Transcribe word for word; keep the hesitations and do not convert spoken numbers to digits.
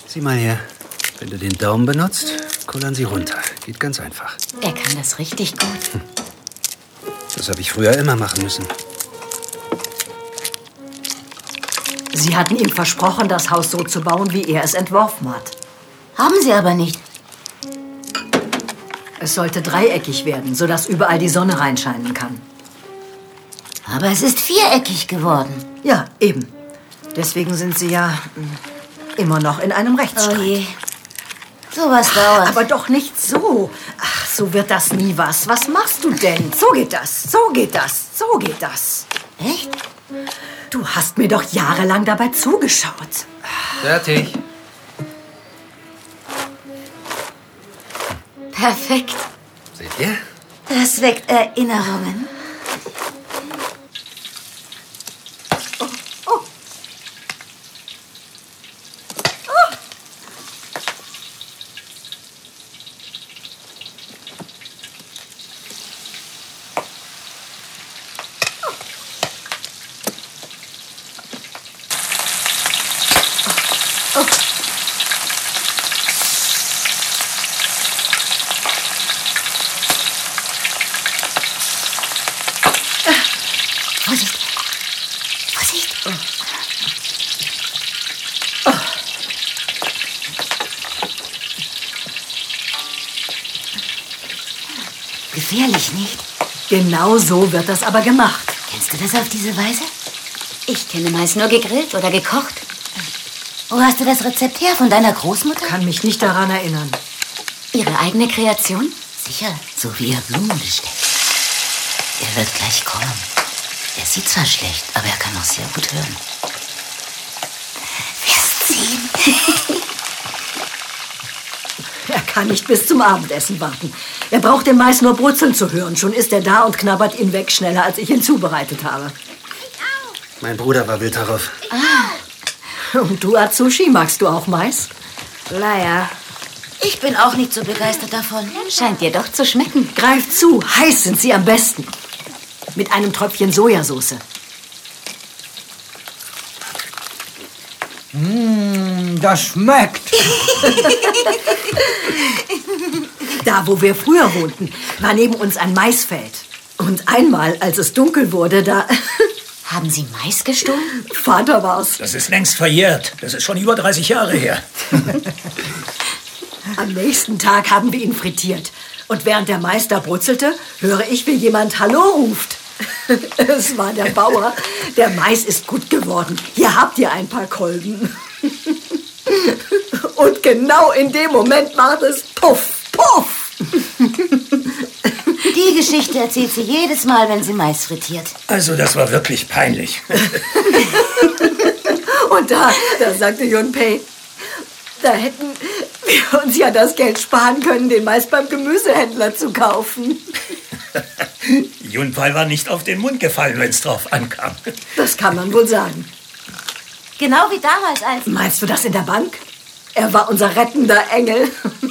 Sieh mal her. Wenn du den Daumen benutzt, kullern sie runter. Geht ganz einfach. Er kann das richtig gut. Hm. Das habe ich früher immer machen müssen. Sie hatten ihm versprochen, das Haus so zu bauen, wie er es entworfen hat. Haben Sie aber nicht. Es sollte dreieckig werden, sodass überall die Sonne reinscheinen kann. Aber es ist viereckig geworden. Ja, eben. Deswegen sind Sie ja immer noch in einem Rechtsstreit. Oh je. Sowas dauert. Aber doch nicht so. Ach, so wird das nie was. Was machst du denn? So geht das, so geht das, so geht das. Echt? Du hast mir doch jahrelang dabei zugeschaut. Fertig. Perfekt. Seht ihr? Das weckt Erinnerungen. Vorsicht! Vorsicht! Oh. Oh. Gefährlich, nicht? Genau so wird das aber gemacht. Kennst du das auf diese Weise? Ich kenne meist nur gegrillt oder gekocht. Wo hast du das Rezept her? Von deiner Großmutter? Kann mich nicht daran erinnern. Ihre eigene Kreation? Sicher, so wie er Blumen bestellt. Er wird gleich kommen. Er sieht zwar schlecht, aber er kann auch sehr gut hören. Wirst sehen. Er kann nicht bis zum Abendessen warten. Er braucht den Mais nur brutzeln zu hören. Schon ist er da und knabbert ihn weg, schneller als ich ihn zubereitet habe. Mein Bruder war wild darauf. Ah. Und du, Atsushi, magst du auch Mais? Naja, ich bin auch nicht so begeistert davon. Scheint dir doch zu schmecken. Greif zu, heiß sind sie am besten. Mit einem Tröpfchen Sojasauce. Mmh, das schmeckt. Da, wo wir früher wohnten, war neben uns ein Maisfeld. Und einmal, als es dunkel wurde, da... Haben Sie Mais gestohlen? Vater war's. Das ist längst verjährt. Das ist schon über dreißig Jahre her. Am nächsten Tag haben wir ihn frittiert. Und während der Mais da brutzelte, höre ich, wie jemand Hallo ruft. Es war der Bauer. Der Mais ist gut geworden. Hier habt ihr ein paar Kolben. Und genau in dem Moment macht es Puff, Puff. Die Geschichte erzählt sie jedes Mal, wenn sie Mais frittiert. Also, das war wirklich peinlich. Und da, da sagte Junpei, da hätten wir uns ja das Geld sparen können, den Mais beim Gemüsehändler zu kaufen. Junpei war nicht auf den Mund gefallen, wenn es drauf ankam. Das kann man wohl sagen. Genau wie damals als... Meinst du das in der Bank? Er war unser rettender Engel.